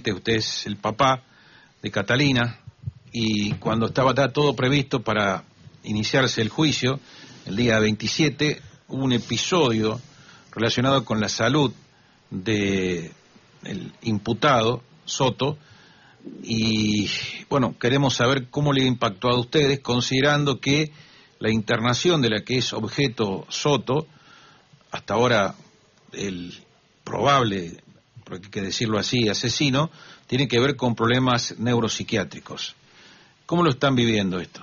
17, usted es el papá de Catalina, y cuando estaba todo previsto para iniciarse el juicio, el día 27, hubo un episodio relacionado con la salud de el imputado, Soto, y bueno, queremos saber cómo le ha impactado a ustedes, considerando que la internación de la que es objeto Soto, hasta ahora el probable, porque hay que decirlo así, asesino, tiene que ver con problemas neuropsiquiátricos. ¿Cómo lo están viviendo esto?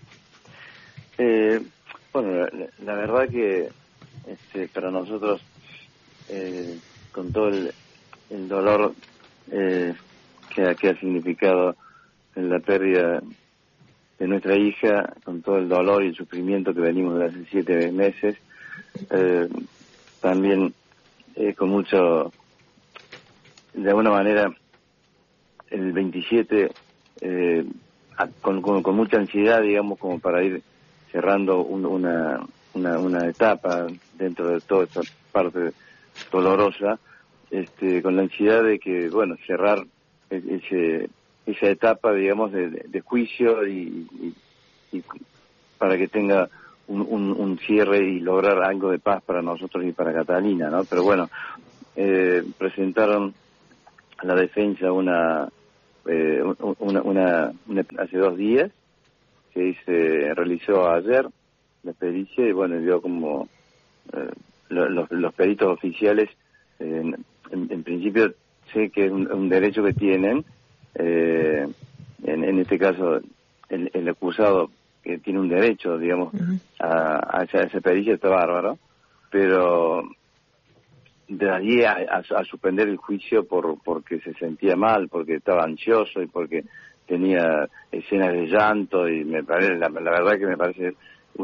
Bueno, la verdad que para nosotros, con todo el dolor que ha significado en la pérdida de nuestra hija, con todo el dolor y el sufrimiento que venimos de hace 7 meses, también con mucho, de alguna manera, el 27, con mucha ansiedad, digamos, como para ir cerrando una etapa dentro de toda esta parte dolorosa, con la ansiedad de que, bueno, cerrar esa etapa, digamos, de juicio y para que tenga un cierre y lograr algo de paz para nosotros y para Catalina, ¿no? Pero bueno, presentaron a la defensa hace 2 días, que se realizó ayer la pericia, y bueno, dio como los peritos oficiales, en principio sé que es un derecho que tienen, en este caso el acusado, que tiene un derecho, digamos, a esa pericia, está bárbaro, pero de allí a suspender el juicio porque se sentía mal, porque estaba ansioso y porque tenía escenas de llanto, y me parece, la verdad que me parece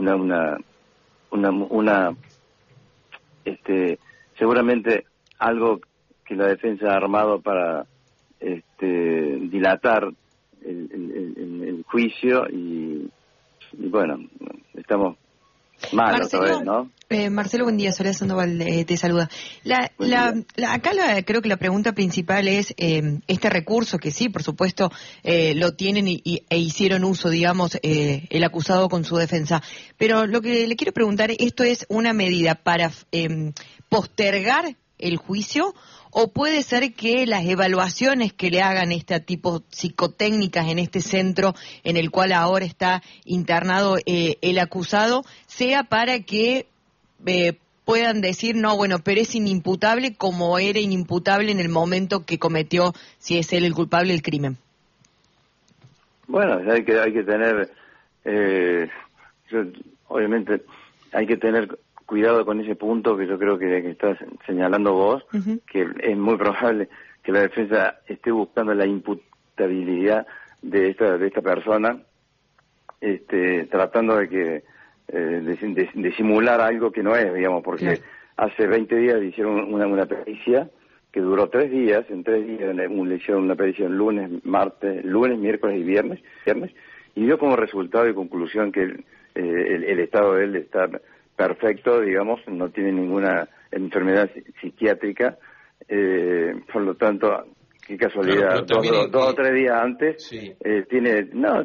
seguramente algo que la defensa ha armado para dilatar el juicio, y bueno, estamos mal otra vez, ¿no? Marcelo, buen día. Soledad Sandoval te saluda. Creo que la pregunta principal es este recurso, que sí, por supuesto, lo tienen e hicieron uso, digamos, el acusado con su defensa. Pero lo que le quiero preguntar, ¿esto es una medida para postergar el juicio, o puede ser que las evaluaciones que le hagan este tipo psicotécnicas en este centro en el cual ahora está internado el acusado sea para que puedan decir, no, bueno, pero es inimputable como era inimputable en el momento que cometió, si es él el culpable, el crimen? Bueno, hay que tener, obviamente, hay que tener cuidado con ese punto que yo creo que estás señalando vos, que es muy probable que la defensa esté buscando la imputabilidad de esta persona, tratando de que de simular algo que no es, digamos, porque hace 20 días hicieron una pericia que duró 3 días. En 3 días le hicieron una pericia el lunes, miércoles y viernes, y dio como resultado y conclusión que el estado de él está perfecto, digamos, no tiene ninguna enfermedad psiquiátrica, por lo tanto, qué casualidad, claro, dos o 3 días antes, sí. tiene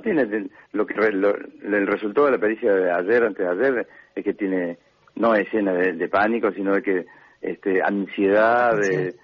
el resultado de la pericia de ayer, antes de ayer, es que tiene no escenas de pánico, sino de que ansiedad,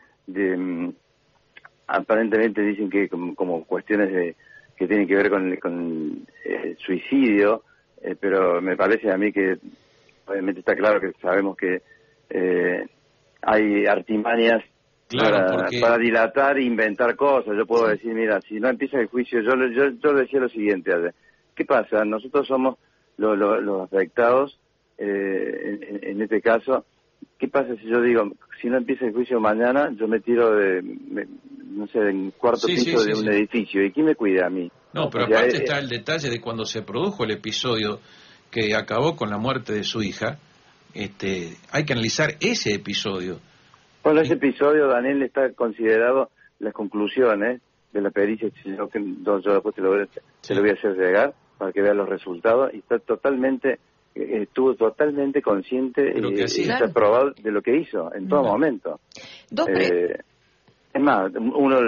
aparentemente dicen que como cuestiones que tienen que ver con suicidio, pero me parece a mí que obviamente está claro que sabemos que hay artimañas para dilatar e inventar cosas. Yo puedo decir, mira, si no empieza el juicio, yo decía lo siguiente ayer. ¿Qué pasa? Nosotros somos los afectados, en este caso. ¿Qué pasa si yo digo, si no empieza el juicio mañana, yo me tiro del 4º piso de un edificio? ¿Y quién me cuida a mí? No, pero aparte está el detalle de cuando se produjo el episodio que acabó con la muerte de su hija. Hay que analizar ese episodio. Bueno, ese episodio, Daniel, está considerado las conclusiones de la pericia, yo después te lo voy a hacer llegar para que veas los resultados, y está estuvo totalmente consciente y está probado de lo que hizo en todo momento. Es más,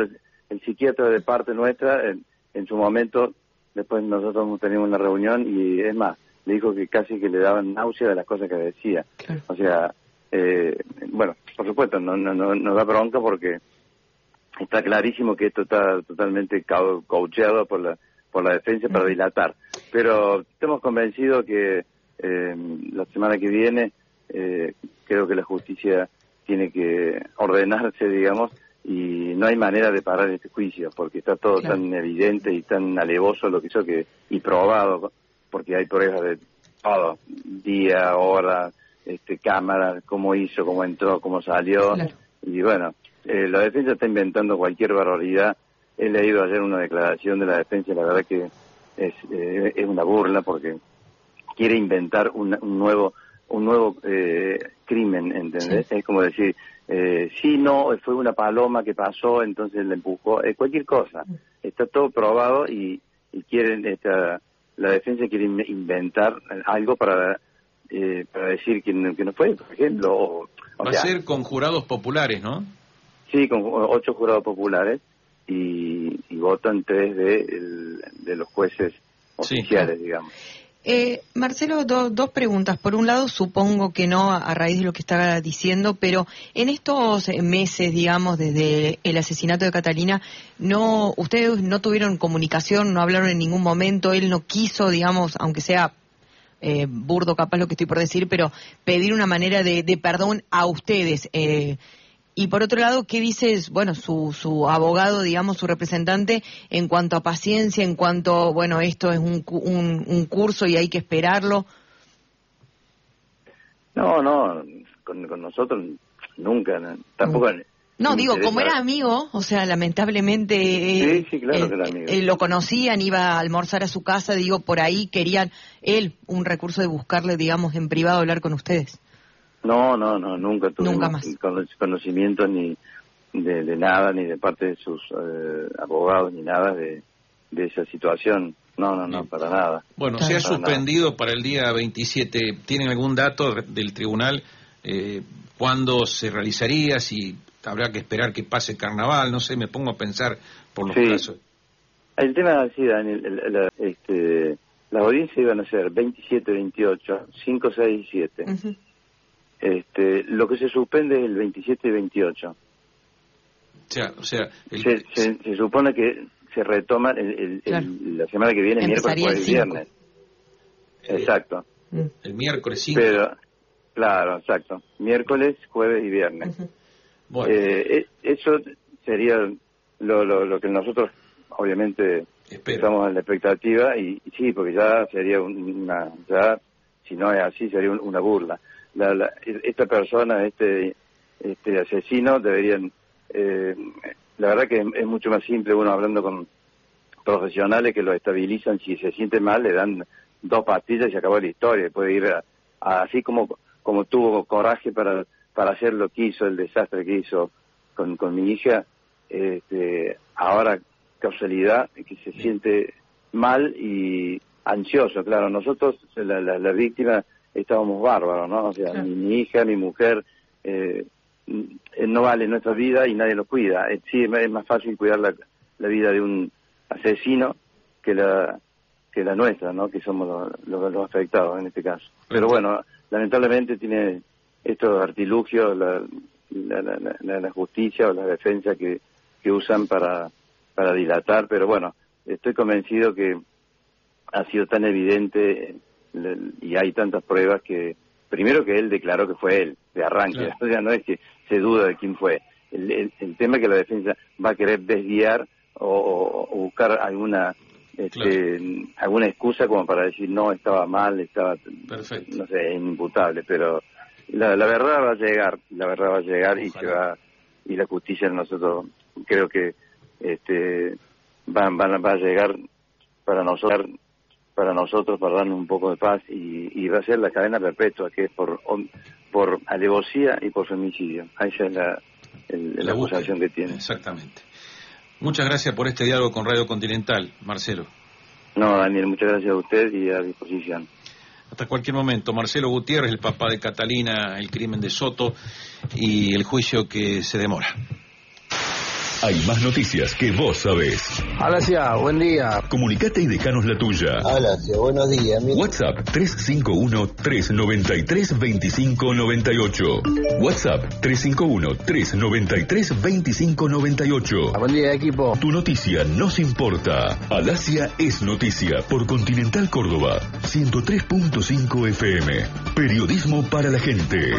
el psiquiatra de parte nuestra, en su momento, después nosotros teníamos una reunión y es más, le dijo que casi que le daban náusea de las cosas que decía. Claro. O sea, bueno, por supuesto, no da bronca porque está clarísimo que esto está totalmente coacheado por la defensa para dilatar. Pero estamos convencidos que la semana que viene creo que la justicia tiene que ordenarse, digamos, y no hay manera de parar este juicio porque está todo tan evidente y tan alevoso lo que hizo y probado, porque hay pruebas de todo, día, hora, cámara, cómo hizo, cómo entró, cómo salió, y bueno, la defensa está inventando cualquier barbaridad. He leído ayer una declaración de la defensa, la verdad que es una burla porque quiere inventar un nuevo crimen, ¿entendés? Sí. Es como decir, sí, no, fue una paloma que pasó, entonces le empujó, cualquier cosa. Está todo probado y quieren, la defensa quiere inventar algo para decir que no fue, por ejemplo. Va a ser con jurados populares, ¿no? Sí, con 8 jurados populares y votan 3 de los jueces oficiales, sí, digamos. Marcelo, dos preguntas. Por un lado, supongo que no, a raíz de lo que estaba diciendo, pero en estos meses, digamos, desde el asesinato de Catalina, ustedes no tuvieron comunicación, no hablaron en ningún momento, él no quiso, digamos, aunque sea burdo capaz lo que estoy por decir, pero pedir una manera de perdón a ustedes. Y por otro lado, ¿qué dice, bueno, su abogado, digamos, su representante, en cuanto a paciencia, en cuanto, bueno, esto es un curso y hay que esperarlo? No, con nosotros nunca, tampoco. No, digo, como era amigo, o sea, lamentablemente... sí, claro que era amigo. Lo conocían, iba a almorzar a su casa, digo, por ahí querían un recurso de buscarle, digamos, en privado, hablar con ustedes. No, nunca tuvimos conocimiento ni de nada, ni de parte de sus abogados, ni nada de esa situación. No, para nada. Bueno, se ha suspendido para el día 27. ¿Tienen algún dato del tribunal cuándo se realizaría? Si habrá que esperar que pase carnaval, no sé, me pongo a pensar por los casos. El tema es así, Daniel, las audiencias iban a ser 27, 28, 5, 6 y 7. Uh-huh. Lo que se suspende es el 27 y 28. O sea se supone que se retoma la semana que viene, miércoles, jueves y viernes. Exacto. El miércoles 5. Pero, claro, exacto. Miércoles, jueves y viernes. Uh-huh. Bueno. Eso sería lo que nosotros, obviamente, estamos en la expectativa y sí, porque ya sería si no es así, sería una burla. Esta persona, este asesino, deberían, la verdad que es mucho más simple uno hablando con profesionales que lo estabilizan. Si se siente mal, le dan 2 pastillas y se acabó la historia. Puede ir así como tuvo coraje para hacer lo que hizo, el desastre que hizo con mi hija, ahora causalidad que se siente mal y ansioso. Claro, nosotros, la víctima, estábamos bárbaros, ¿no? O sea, mi hija, mi mujer, no vale nuestra vida y nadie lo cuida. Sí, es más fácil cuidar la vida de un asesino que la nuestra, ¿no? Que somos los afectados en este caso. Pero bueno, lamentablemente tiene estos artilugios la justicia o la defensa que usan para dilatar, pero bueno, estoy convencido que ha sido tan evidente y hay tantas pruebas que, primero que él declaró que fue él, de arranque, o sea, no es que se duda de quién fue. El tema es que la defensa va a querer desviar o buscar alguna excusa como para decir no, estaba mal, perfecto, no sé, imputable, pero la verdad va a llegar y la justicia, nosotros creo que va a llegar para nosotros para darnos un poco de paz y va a ser la cadena perpetua, que es por alevosía y por femicidio. Esa es la acusación que tiene. Exactamente. Muchas gracias por este diálogo con Radio Continental, Marcelo. No, Daniel, muchas gracias a usted y a disposición. Hasta cualquier momento. Marcelo Gutiérrez, el papá de Catalina, el crimen de Soto y el juicio que se demora. Hay más noticias que vos sabés. Alacia, buen día. Comunicate y dejanos la tuya. Alacia, buenos días. WhatsApp 351-393-2598. WhatsApp 351-393-2598. Buen día, equipo. Tu noticia nos importa. Alacia es noticia por Continental Córdoba. 103.5 FM. Periodismo para la gente.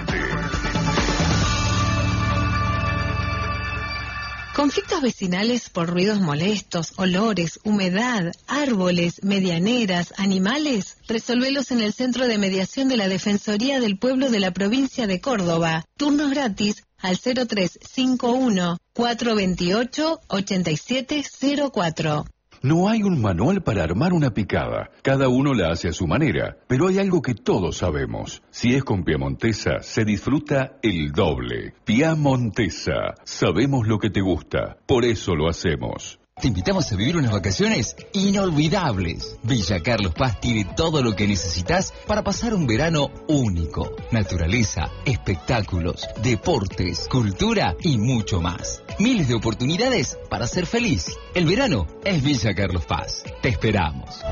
Conflictos vecinales por ruidos molestos, olores, humedad, árboles, medianeras, animales. Resolvelos en el Centro de Mediación de la Defensoría del Pueblo de la provincia de Córdoba. Turnos gratis al 0351 428 8704. No hay un manual para armar una picada. Cada uno la hace a su manera. Pero hay algo que todos sabemos. Si es con Piamontesa, se disfruta el doble. Piamontesa. Sabemos lo que te gusta. Por eso lo hacemos. Te invitamos a vivir unas vacaciones inolvidables. Villa Carlos Paz tiene todo lo que necesitas para pasar un verano único. Naturaleza, espectáculos, deportes, cultura y mucho más. Miles de oportunidades para ser feliz. El verano es Villa Carlos Paz. Te esperamos.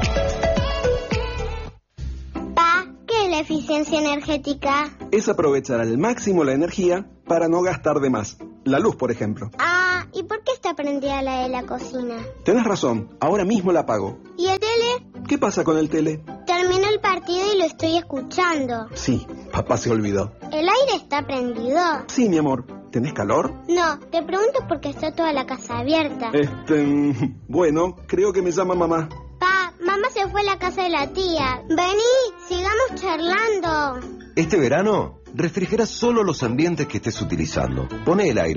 ¿Qué es la eficiencia energética? Es aprovechar al máximo la energía para no gastar de más. La luz, por ejemplo. ¿Y por qué está prendida la de la cocina? Tenés razón, ahora mismo la apago. ¿Y el tele? ¿Qué pasa con el tele? Terminó el partido y lo estoy escuchando. Sí, papá se olvidó. ¿El aire está prendido? Sí, mi amor. ¿Tenés calor? No, te pregunto porque está toda la casa abierta. Bueno, creo que me llama mamá. Mamá se fue a la casa de la tía. Vení, sigamos charlando. Este verano, refrigera solo los ambientes que estés utilizando. Poné el aire